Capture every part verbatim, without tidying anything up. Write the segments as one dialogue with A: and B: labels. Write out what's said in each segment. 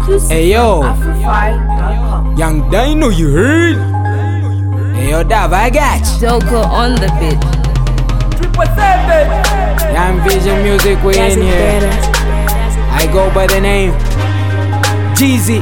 A: Hey yo, Young Dino, you heard? Hey yo, Dav, I got you.
B: Doko on the beat.
A: Young Vision Music, we in here. I go by the name Jeezy.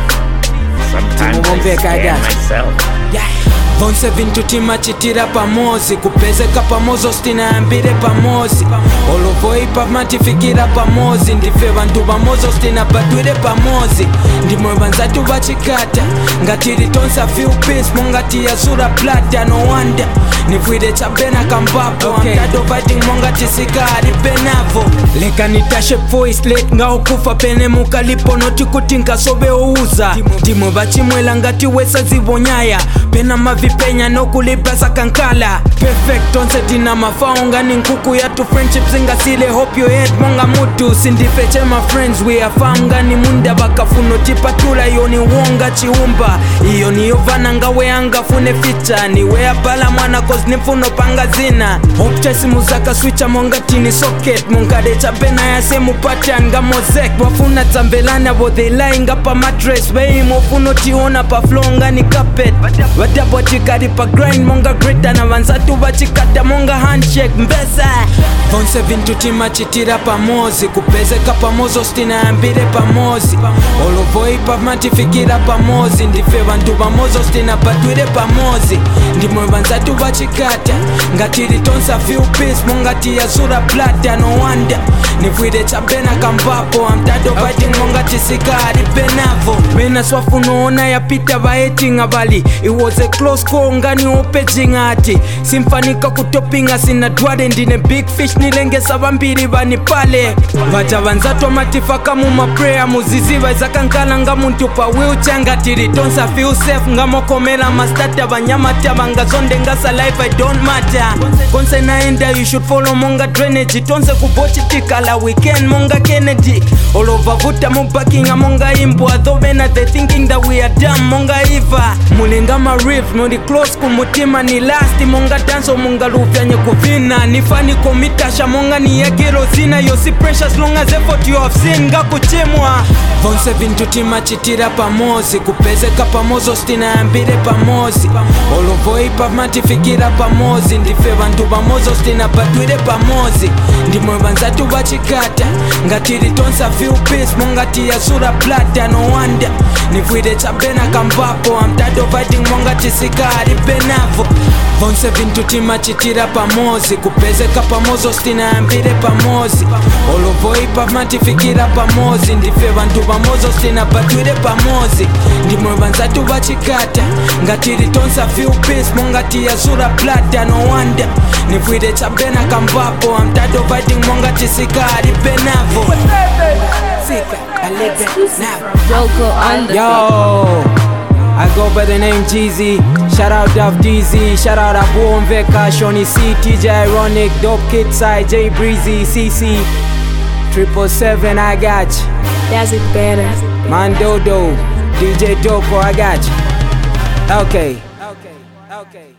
C: Sometimes I scare myself.
A: Yeah. Vonse vintu timachitira pamozi kupezeka pamozo stinayambire pamozi olovoipa matifikira pamozi ndife vantu vamozo stinabadwire pamozi ndimwe vanzatu vachikata ngatiri tonsa few pins mongati yazura plata no wonder nivwire chabena kambapo okay. Amtado fighting mongati sikari penavo leka nitashe voice late ngaukufa pene mukalipo noti kuti nkasove ouza ndimwe vachimwela ngati wesa zivonyaya pena mavipenya nokulipesa kankala perfect onse tina mafaunga ni nkuku yatu friendships ingasile hope your head monga mutu sindifeche my friends we are famga ni munda bakafuno tipatula yoni wonga chiumba iyo niyo vana ngawe anga fune ficha ni wea pala mwana cause nifuno panga zina hope chesi muzaka switcha monga tini socket mungade chabena ya semu pattern nga mozek wafuna tambelana bo they lying pa mattress wei mofuno tiona pa flonga ni carpet wadabo chikari pa grind monga greater na vanzatu vachikata monga handshake mbesa vonse vintu timachitira pamozi kupezeka pamozo stinayambire pamozi olovoipa matifikira pamozi ndife vantu vamozo stinabadwire pamozi ndimwe vanzatu vachikata ngatiri tonsa few pins mongati yazura plata no wonder nivwire chabena kambapo amtado fighting mongati sikari penavo mena swafunoona yapita vaetinga vali it was a close call ngani opejinga ati simfanika kutopinga sina dwade ndine big fish nilengesa vambiri vani pale vaja vanzatwa matifaka mumaprayer muziziva izakankala nga muntu pa wheelchair ngatiri tonsa feel safe ngamokomela mastata vanyamata vangazonde ngasa life I don't matter konse naenda you should follow monga drainage tonse kubochitikala weekend monga Kennedy olovavuta mubakinga monga imbwa dhovena they thinking that we are dumb monga iva mulinga ma riff modi close kumutima ni last monga dance monga lufyanye kuvina nifani komitasha monga ni yagero zina yo si precious long as effort you have seen ngakuchemwa vonse vintu timachitira pamozi kupezeka pamozo stinayambire pamozi olovoipa matifikira pamozi ndife vantu vamozo stinabadwire pamozi ndimwe vanzatu vachikata ngatiri tonsa few pins mongati yazura plata no wonder nivwire chabena kambapo amtado fighting mongati sikari penavo vonse vintu timachitira pamozi kupezeka pamozo stinayambire pamozi olovoipa matifikira pamozi ndife vantu vamozo stinabadwire pamozi ndimwe vanzatu vachikata ngatiri tonsa few pins mongati yazura plata no wonder nivwire chabena kambapo amtado fighting mongati sikari penavo
B: Doko on the
A: Yo, I go by the name Jeezy. Shout out Dav D Z. Shout out Abu Omveka, Shoni C, T J Ironic, Dope Kid Side, J Breezy, C C, Triple Seven. I got you.
B: That's it better.
A: Mandodo, D J Doko. I got you. Okay. Okay. Okay.